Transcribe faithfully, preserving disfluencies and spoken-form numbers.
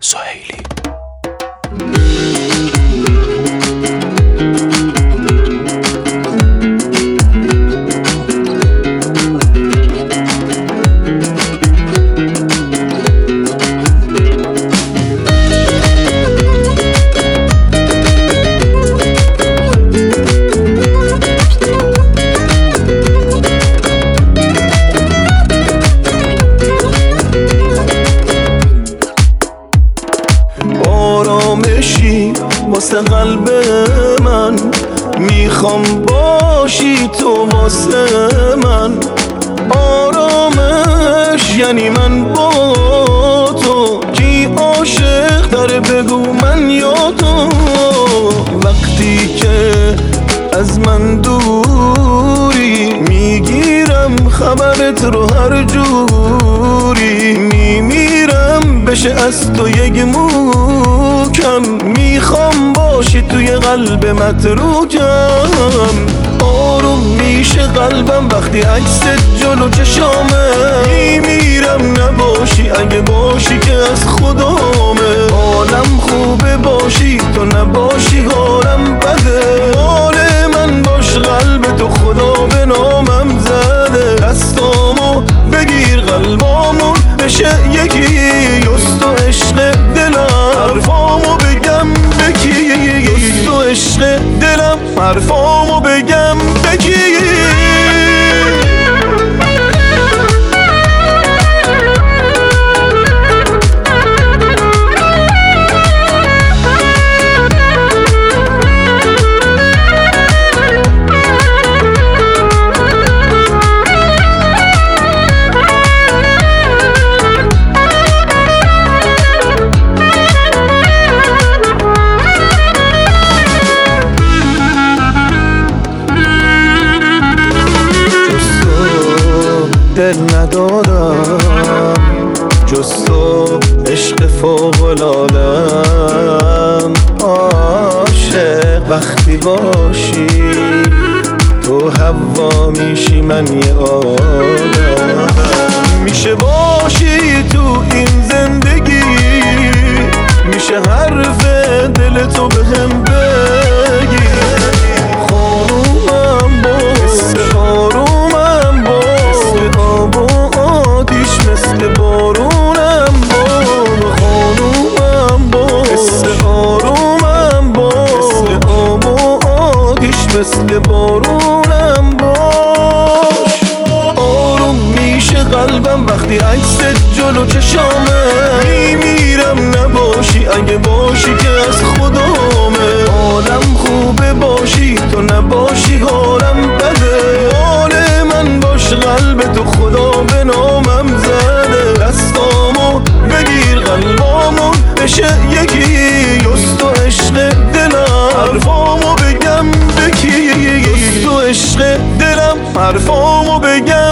سهیلی. آرامشی واسه قلب من، میخوام باشی تو واسه من. آرامش یعنی من با تو، کی عاشق تره بگو من یا تو. وقتی که از من دوری، میگیرم خبرت رو هر جوری. میمیرم بشه از تو یک موکم، میخوام باشی توی قلب متروکم. آروم میشه قلبم وقتی عکست جلو چشامه. میمیرم نباشی، اگه باشی که از خدامه. حالم خوبه باشی تو نباشی حالم بده. مال من باش قلب تو خدا به نامم زده. دستامو بگیر قلبامون بشه یکی، یست و عشق دلم حرفامو بگم بکی. یست و عشق دلم حرفامو بگم بکی. دل ندارم جز تو، عشق فوق‌العاده‌ام. عاشق وقتی باشی تو هوا میشی من یه آدم. میشه باشی تو این زندگی، میشه حرف دل تو بهم بگی. خانومم باش، آرومم باش، آب و آتیش مثل بارونم باش. خانومم باش، آرومم باش، آب و آتیش مثل بارونم باش. آروم میشه قلبم وقتی عکست جلو چشامه. میمیرم نباشی، اگه باشی که از خدامه. حالم خوبه باشی تو نباشی حالم بده. حال من باش قلب تو خدا به نامم زده. دستامو بگیر قلبامون بشه یکی، یست و عشق دلم حرفامو بگم بکی. یست و عشق دلم حرفامو بگم